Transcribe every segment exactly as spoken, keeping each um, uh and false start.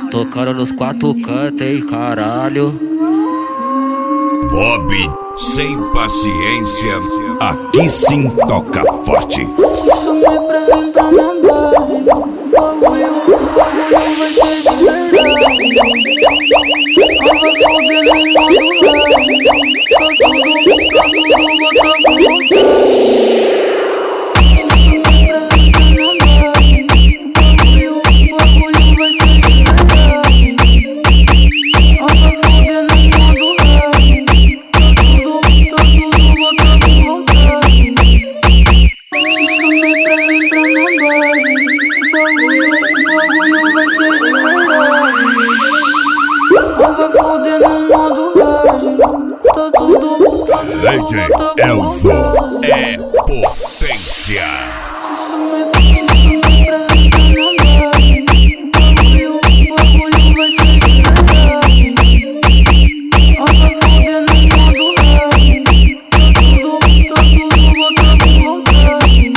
tocando nos quatro cantos, hein, caralho. Bob, sem paciência, aqui sim toca forte. Te chamei pra vir pra minha base. Bagulho, bagulho vai ser de verdade. Não vai foder nem modo rádio. Tá tudo, tá tudo, bota com vontade. Te chamei pra vir pra minha base. Bagulho, bagulho vai ser de verdade. Não vai foder nem modo rádio. Tá tudo, tá tudo, bota com vontade. Te chamei pra vir pra minha base. Bagulho, bagulho vai ser de verdade. Não vai foder no modo rage. Tá tudo, tá tudo, Lady bota com Elzo vontade. é potência. Te chamei, te chamei pra vir pra minha base. Bagulho, bagulho vai ser de verdade. Não vai foder no modo rage. Tá tudo, tá tudo, bota com vontade.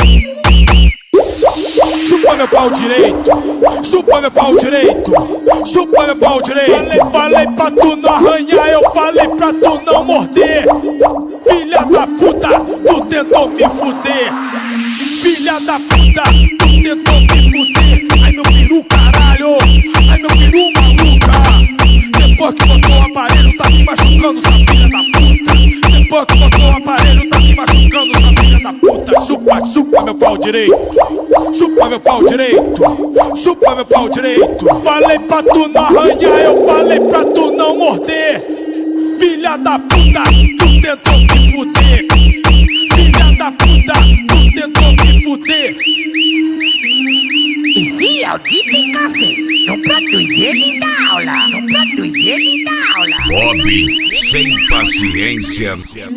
Chupa meu pau direito, chupa meu pau direito, chupa meu pau direito. Falei, falei pra tu não arranhar, eu falei pra tu não morder. Filha da puta, tu tentou me fuder. Filha da puta, tu tentou me fuder. Ai meu peru caralho, ai meu peru maluca. Depois que botou o aparelho tá me machucando, sua filha da puta. Depois que botou o aparelho tá me machucando, sua filha da puta. Chupa, chupa meu pau direito, chupa meu pau direito, chupa meu pau direito. Falei pra tu não arranhar, eu falei pra tu não morder. Filha da puta, tu tentou me fuder. Filha da puta, tu tentou me fuder. Esse é o D J Café, não produz ele dá aula, não produz ele dá aula. Bob, sem paciência.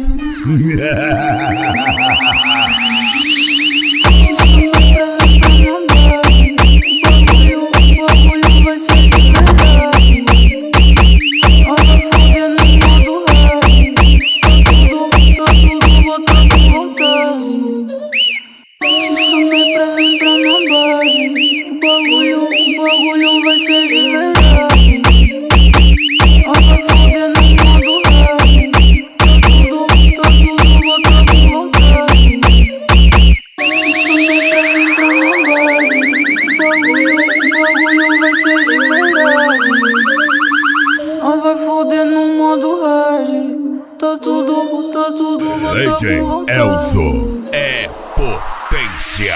Lady Elzo é potência.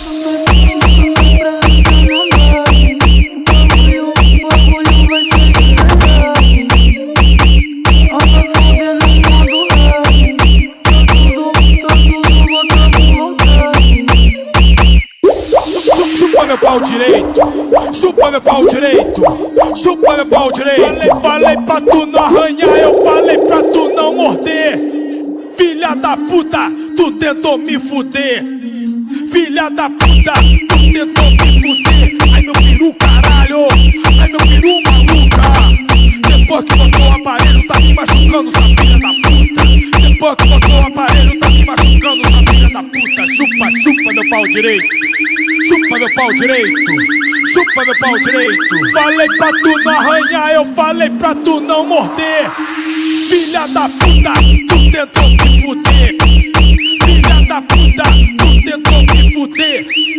Chupa meu pau direito, chupa meu pau direito, chupa meu pau direito. Falei, falei pra tu não arranhar, eu falei pra tu não morder. Filha da puta, tu tentou me fuder. Filha da puta, tu tentou me fuder. Ai meu peru caralho, ai meu peru maluca. Depois que botou o aparelho tá me machucando, sua filha da puta. Depois que botou o aparelho tá me machucando, sua filha da puta. Chupa, chupa meu pau direito, chupa meu pau direito, chupa meu pau direito. Falei pra tu não arranhar, eu falei pra tu não morder. Filha da puta, tu tentou me fuder. Filha da puta, tu tentou me fuder.